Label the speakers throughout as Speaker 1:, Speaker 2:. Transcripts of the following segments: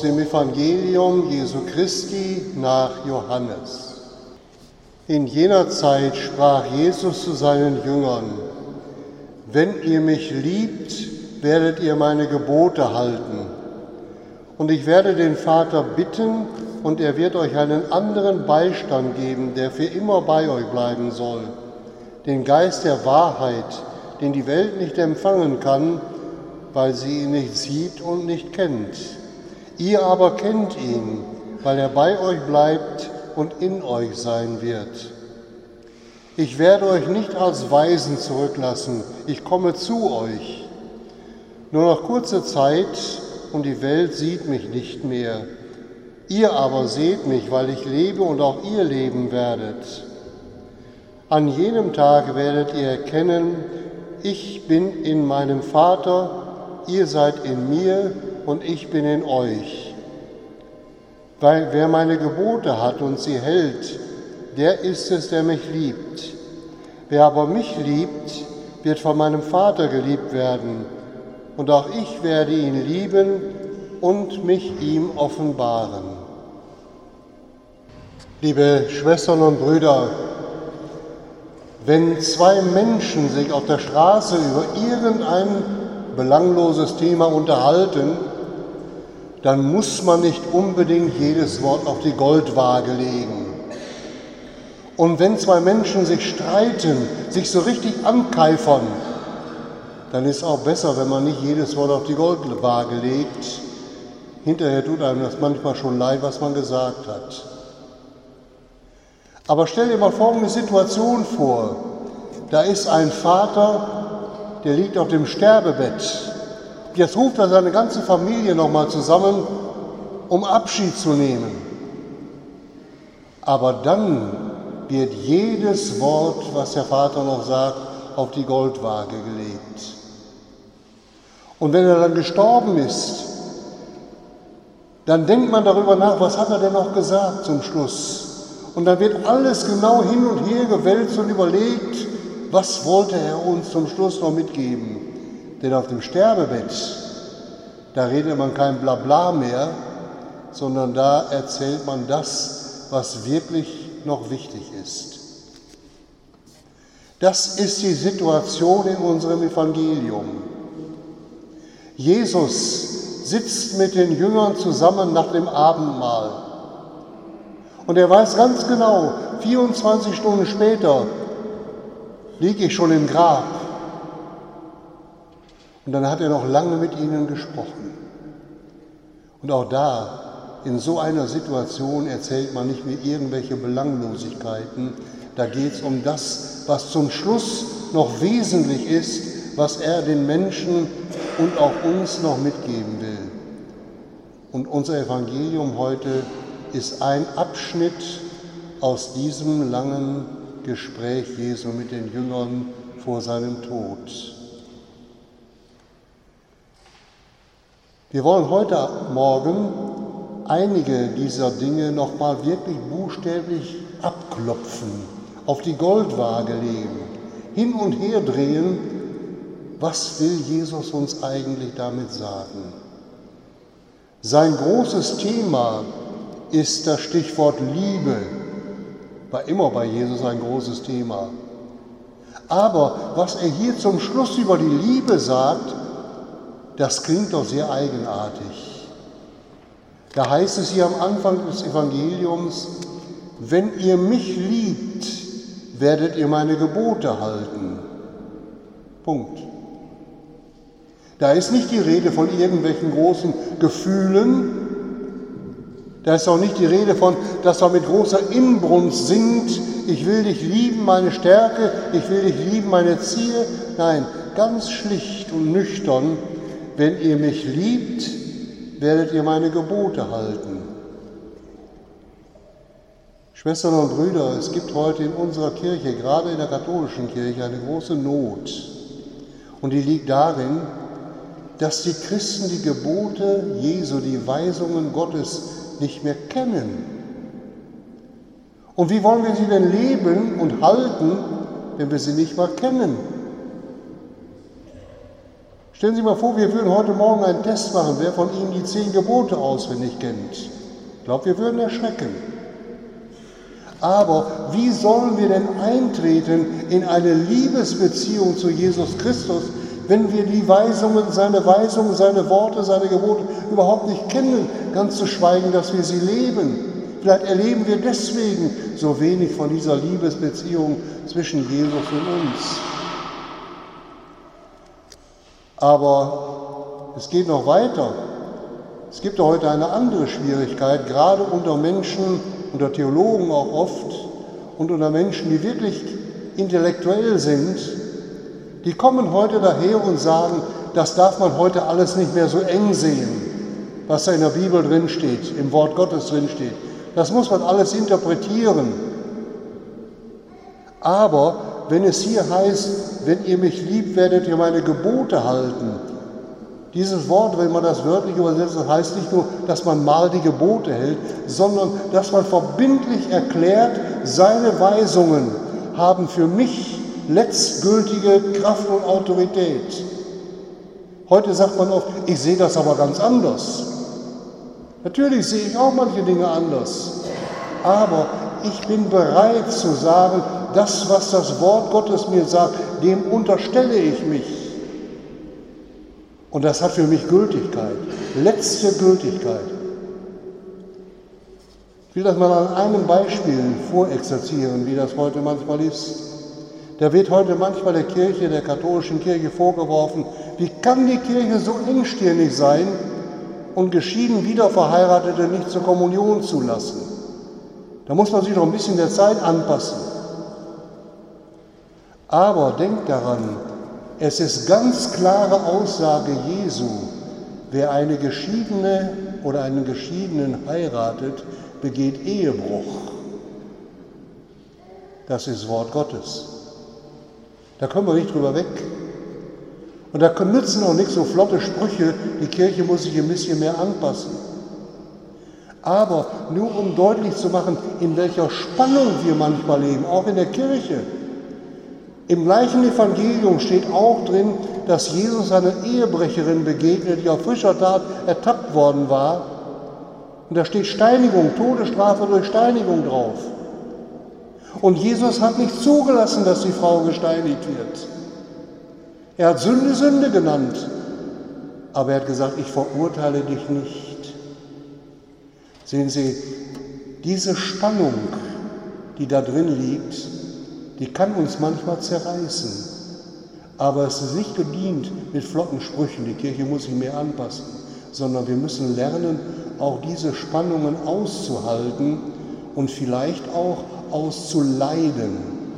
Speaker 1: Aus dem Evangelium Jesu Christi nach Johannes. In jener Zeit sprach Jesus zu seinen Jüngern: Wenn ihr mich liebt, werdet ihr meine Gebote halten. Und ich werde den Vater bitten, und er wird euch einen anderen Beistand geben, der für immer bei euch bleiben soll, den Geist der Wahrheit, den die Welt nicht empfangen kann, weil sie ihn nicht sieht und nicht kennt. Ihr aber kennt ihn, weil er bei euch bleibt und in euch sein wird. Ich werde euch nicht als Waisen zurücklassen, ich komme zu euch. Nur noch kurze Zeit und die Welt sieht mich nicht mehr. Ihr aber seht mich, weil ich lebe und auch ihr leben werdet. An jenem Tag werdet ihr erkennen, ich bin in meinem Vater, ihr seid in mir und ich bin in euch. Weil wer meine Gebote hat und sie hält, der ist es, der mich liebt. Wer aber mich liebt, wird von meinem Vater geliebt werden. Und auch ich werde ihn lieben und mich ihm offenbaren. Liebe Schwestern und Brüder, wenn zwei Menschen sich auf der Straße über irgendein belangloses Thema unterhalten, dann muss man nicht unbedingt jedes Wort auf die Goldwaage legen. Und wenn zwei Menschen sich streiten, sich so richtig ankeifern, dann ist es auch besser, wenn man nicht jedes Wort auf die Goldwaage legt. Hinterher tut einem das manchmal schon leid, was man gesagt hat. Aber stell dir mal folgende Situation vor. Da ist ein Vater, der liegt auf dem Sterbebett. Jetzt ruft er seine ganze Familie nochmal zusammen, um Abschied zu nehmen. Aber dann wird jedes Wort, was der Vater noch sagt, auf die Goldwaage gelegt. Und wenn er dann gestorben ist, dann denkt man darüber nach, was hat er denn noch gesagt zum Schluss? Und dann wird alles genau hin und her gewälzt und überlegt, was wollte er uns zum Schluss noch mitgeben? Denn auf dem Sterbebett, da redet man kein Blabla mehr, sondern da erzählt man das, was wirklich noch wichtig ist. Das ist die Situation in unserem Evangelium. Jesus sitzt mit den Jüngern zusammen nach dem Abendmahl. Und er weiß ganz genau, 24 Stunden später liege ich schon im Grab. Und dann hat er noch lange mit ihnen gesprochen. Und auch da, in so einer Situation, erzählt man nicht mehr irgendwelche Belanglosigkeiten. Da geht es um das, was zum Schluss noch wesentlich ist, was er den Menschen und auch uns noch mitgeben will. Und unser Evangelium heute ist ein Abschnitt aus diesem langen Gespräch Jesu mit den Jüngern vor seinem Tod. Wir wollen heute Morgen einige dieser Dinge nochmal wirklich buchstäblich abklopfen, auf die Goldwaage legen, hin und her drehen. Was will Jesus uns eigentlich damit sagen? Sein großes Thema ist das Stichwort Liebe. War immer bei Jesus ein großes Thema. Aber was er hier zum Schluss über die Liebe sagt, das klingt doch sehr eigenartig. Da heißt es hier am Anfang des Evangeliums: Wenn ihr mich liebt, werdet ihr meine Gebote halten. Punkt. Da ist nicht die Rede von irgendwelchen großen Gefühlen. Da ist auch nicht die Rede von, dass man mit großer Inbrunst singt: Ich will dich lieben, meine Stärke, ich will dich lieben, meine Ziele. Nein, ganz schlicht und nüchtern: Wenn ihr mich liebt, werdet ihr meine Gebote halten. Schwestern und Brüder, es gibt heute in unserer Kirche, gerade in der katholischen Kirche, eine große Not. Und die liegt darin, dass die Christen die Gebote Jesu, die Weisungen Gottes nicht mehr kennen. Und wie wollen wir sie denn leben und halten, wenn wir sie nicht mal kennen? Stellen Sie sich mal vor, wir würden heute Morgen einen Test machen, wer von Ihnen die 10 Gebote auswendig kennt. Ich glaube, wir würden erschrecken. Aber wie sollen wir denn eintreten in eine Liebesbeziehung zu Jesus Christus, wenn wir die Weisungen, seine Worte, seine Gebote überhaupt nicht kennen, ganz zu schweigen, dass wir sie leben? Vielleicht erleben wir deswegen so wenig von dieser Liebesbeziehung zwischen Jesus und uns. Aber es geht noch weiter. Es gibt heute eine andere Schwierigkeit, gerade unter Menschen, unter Theologen auch oft und unter Menschen, die wirklich intellektuell sind. Die kommen heute daher und sagen, das darf man heute alles nicht mehr so eng sehen, was da in der Bibel drinsteht, im Wort Gottes drinsteht. Das muss man alles interpretieren. Aber wenn es hier heißt, wenn ihr mich liebt, werdet ihr meine Gebote halten. Dieses Wort, wenn man das wörtlich übersetzt, das heißt nicht nur, dass man mal die Gebote hält, sondern dass man verbindlich erklärt, seine Weisungen haben für mich letztgültige Kraft und Autorität. Heute sagt man oft, ich sehe das aber ganz anders. Natürlich sehe ich auch manche Dinge anders, aber ich bin bereit zu sagen, das, was das Wort Gottes mir sagt, dem unterstelle ich mich. Und das hat für mich Gültigkeit, letzte Gültigkeit. Ich will das mal an einem Beispiel vorexerzieren, wie das heute manchmal ist. Da wird heute manchmal der Kirche, der katholischen Kirche vorgeworfen, wie kann die Kirche so engstirnig sein und geschieden Wiederverheiratete nicht zur Kommunion zulassen? Da muss man sich doch ein bisschen der Zeit anpassen. Aber denkt daran, es ist ganz klare Aussage Jesu, wer eine Geschiedene oder einen Geschiedenen heiratet, begeht Ehebruch. Das ist Wort Gottes. Da kommen wir nicht drüber weg. Und da nützen auch nicht so flotte Sprüche, die Kirche muss sich ein bisschen mehr anpassen. Aber nur um deutlich zu machen, in welcher Spannung wir manchmal leben, auch in der Kirche. Im gleichen Evangelium steht auch drin, dass Jesus einer Ehebrecherin begegnet, die auf frischer Tat ertappt worden war. Und da steht Steinigung, Todesstrafe durch Steinigung drauf. Und Jesus hat nicht zugelassen, dass die Frau gesteinigt wird. Er hat Sünde Sünde genannt, aber er hat gesagt, ich verurteile dich nicht. Sehen Sie, diese Spannung, die da drin liegt, die kann uns manchmal zerreißen. Aber es ist nicht gedient mit flotten Sprüchen, die Kirche muss sich mehr anpassen, sondern wir müssen lernen, auch diese Spannungen auszuhalten und vielleicht auch auszuleiden.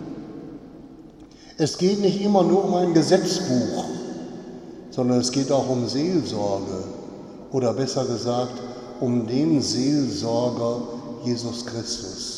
Speaker 1: Es geht nicht immer nur um ein Gesetzbuch, sondern es geht auch um Seelsorge oder besser gesagt um den Seelsorger Jesus Christus.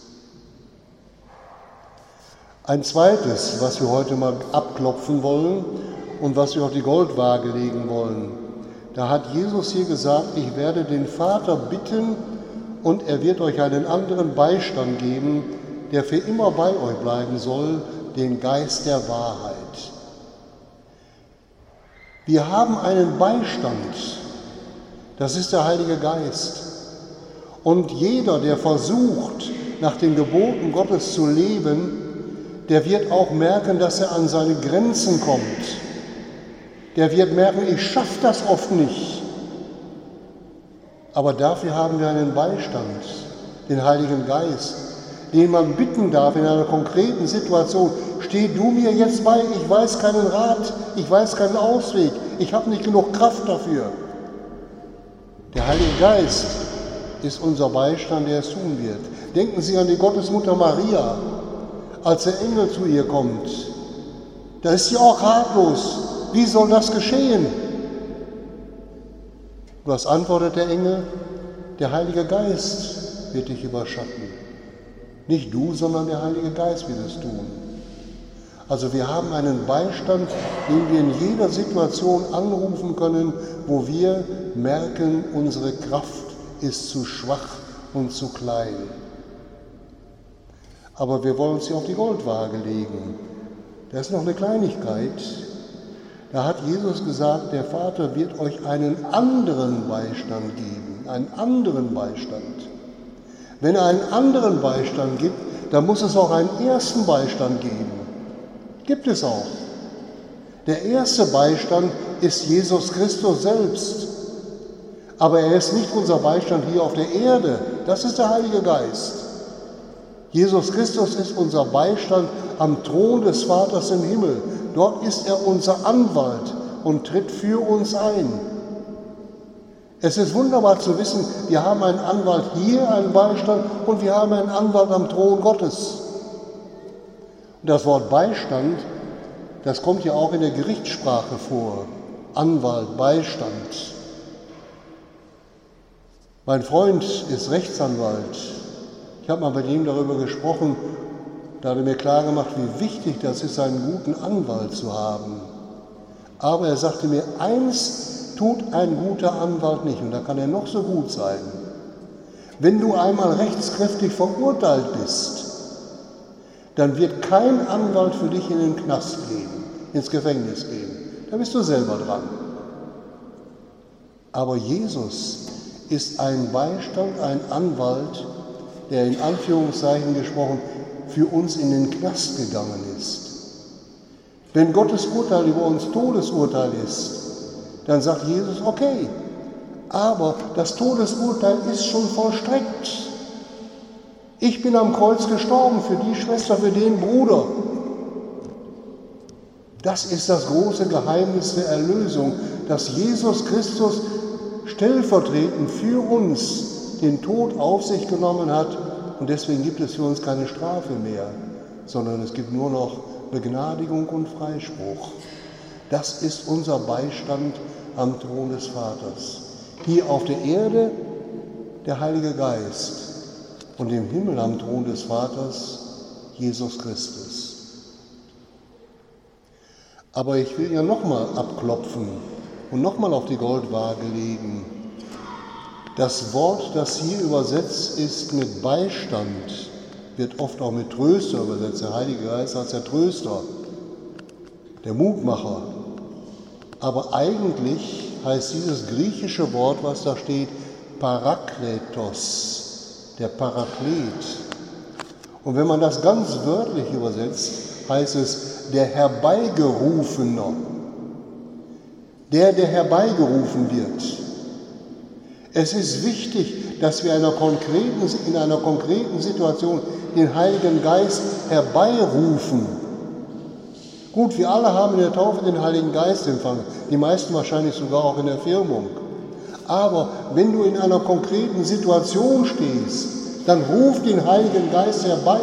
Speaker 1: Ein zweites, was wir heute mal abklopfen wollen und was wir auf die Goldwaage legen wollen, da hat Jesus hier gesagt, ich werde den Vater bitten und er wird euch einen anderen Beistand geben, der für immer bei euch bleiben soll, den Geist der Wahrheit. Wir haben einen Beistand, das ist der Heilige Geist. Und jeder, der versucht, nach den Geboten Gottes zu leben, der wird auch merken, dass er an seine Grenzen kommt. Der wird merken, ich schaffe das oft nicht. Aber dafür haben wir einen Beistand, den Heiligen Geist, den man bitten darf in einer konkreten Situation. Steh du mir jetzt bei, ich weiß keinen Rat, ich weiß keinen Ausweg, ich habe nicht genug Kraft dafür. Der Heilige Geist ist unser Beistand, der es tun wird. Denken Sie an die Gottesmutter Maria, als der Engel zu ihr kommt. Da ist sie auch ratlos. Wie soll das geschehen? Was antwortet der Engel? Der Heilige Geist wird dich überschatten. Nicht du, sondern der Heilige Geist wird es tun. Also wir haben einen Beistand, den wir in jeder Situation anrufen können, wo wir merken, unsere Kraft ist zu schwach und zu klein. Aber wir wollen sie auf die Goldwaage legen. Da ist noch eine Kleinigkeit. Da hat Jesus gesagt, der Vater wird euch einen anderen Beistand geben, einen anderen Beistand. Wenn er einen anderen Beistand gibt, dann muss es auch einen ersten Beistand geben. Gibt es auch. Der erste Beistand ist Jesus Christus selbst. Aber er ist nicht unser Beistand hier auf der Erde, das ist der Heilige Geist. Jesus Christus ist unser Beistand am Thron des Vaters im Himmel. Dort ist er unser Anwalt und tritt für uns ein. Es ist wunderbar zu wissen, wir haben einen Anwalt hier, einen Beistand, und wir haben einen Anwalt am Thron Gottes. Und das Wort Beistand, das kommt ja auch in der Gerichtssprache vor. Anwalt, Beistand. Mein Freund ist Rechtsanwalt. Ich habe mal mit ihm darüber gesprochen, da hat er mir klargemacht, wie wichtig das ist, einen guten Anwalt zu haben. Aber er sagte mir, eins tut ein guter Anwalt nicht, und da kann er noch so gut sein. Wenn du einmal rechtskräftig verurteilt bist, dann wird kein Anwalt für dich in den Knast gehen, ins Gefängnis gehen. Da bist du selber dran. Aber Jesus ist ein Beistand, ein Anwalt, der in Anführungszeichen gesprochen für uns in den Knast gegangen ist. Wenn Gottes Urteil über uns Todesurteil ist, dann sagt Jesus, okay, aber das Todesurteil ist schon vollstreckt. Ich bin am Kreuz gestorben für die Schwester, für den Bruder. Das ist das große Geheimnis der Erlösung, dass Jesus Christus stellvertretend für uns den Tod auf sich genommen hat, und deswegen gibt es für uns keine Strafe mehr, sondern es gibt nur noch Begnadigung und Freispruch. Das ist unser Beistand am Thron des Vaters. Hier auf der Erde der Heilige Geist und im Himmel am Thron des Vaters Jesus Christus. Aber ich will ja nochmal abklopfen und nochmal auf die Goldwaage legen. Das Wort, das hier übersetzt ist mit Beistand, wird oft auch mit Tröster übersetzt. Der Heilige Geist als der Tröster, der Mutmacher. Aber eigentlich heißt dieses griechische Wort, was da steht, Parakletos, der Paraklet. Und wenn man das ganz wörtlich übersetzt, heißt es der Herbeigerufener, der herbeigerufen wird. Es ist wichtig, dass wir in einer konkreten Situation den Heiligen Geist herbeirufen. Gut, wir alle haben in der Taufe den Heiligen Geist empfangen, die meisten wahrscheinlich sogar auch in der Firmung. Aber wenn du in einer konkreten Situation stehst, dann ruf den Heiligen Geist herbei.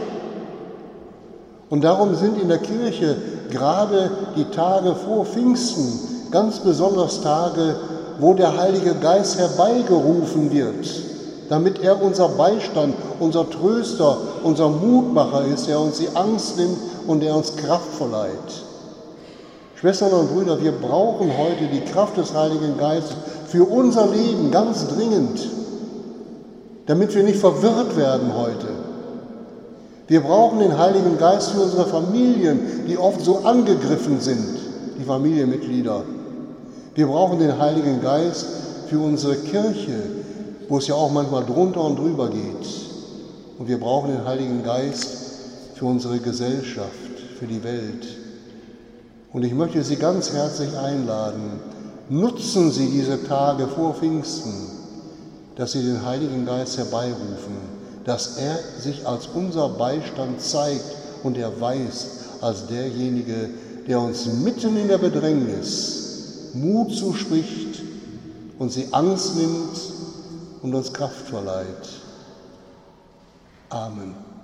Speaker 1: Und darum sind in der Kirche gerade die Tage vor Pfingsten ganz besonders Tage, wo der Heilige Geist herbeigerufen wird, damit er unser Beistand, unser Tröster, unser Mutmacher ist, der uns die Angst nimmt und der uns Kraft verleiht. Schwestern und Brüder, wir brauchen heute die Kraft des Heiligen Geistes für unser Leben ganz dringend, damit wir nicht verwirrt werden heute. Wir brauchen den Heiligen Geist für unsere Familien, die oft so angegriffen sind, die Familienmitglieder. Wir brauchen den Heiligen Geist für unsere Kirche, wo es ja auch manchmal drunter und drüber geht. Und wir brauchen den Heiligen Geist für unsere Gesellschaft, für die Welt. Und ich möchte Sie ganz herzlich einladen, nutzen Sie diese Tage vor Pfingsten, dass Sie den Heiligen Geist herbeirufen, dass er sich als unser Beistand zeigt und erweist als derjenige, der uns mitten in der Bedrängnis Mut zuspricht und sie Angst nimmt und uns Kraft verleiht. Amen.